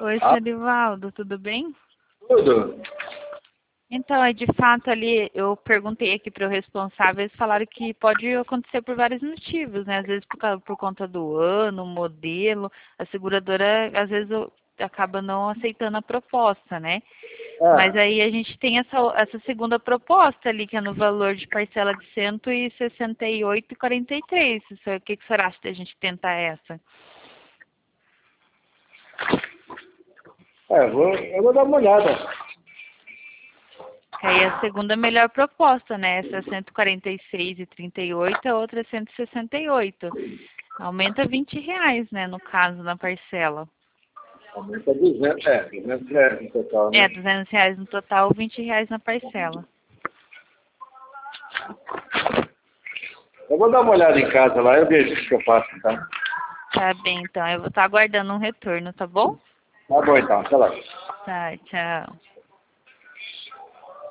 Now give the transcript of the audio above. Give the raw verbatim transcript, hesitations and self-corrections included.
Oi, Ah, seu Divaldo, tudo bem? tudo. Então, é de fato ali, eu perguntei aqui para o responsável, eles falaram que pode acontecer por vários motivos, né? Às vezes por, causa- por conta do ano, modelo, a seguradora às vezes o- acaba não aceitando a proposta, né? Mas É, aí a gente tem essa, essa segunda proposta ali, que é no valor de parcela de cento e sessenta e oito vírgula quarenta e três. Isso, o que que você acha da gente tentar essa? é, vou, eu vou dar uma olhada. Que aí é a segunda melhor proposta, né? Essa é cento e quarenta e seis e trinta e oito, a outra é cento e sessenta e oito. Aumenta vinte reais, né, no caso, na parcela. Aumenta duzentos, é, duzentos reais no total, É, né? duzentos reais no total, vinte reais na parcela. Eu vou dar uma olhada em casa lá, eu vejo o que eu faço, tá? Tá bem, então. Eu vou estar aguardando um retorno, tá bom? Tá bom então, até lá. Tá, tchau.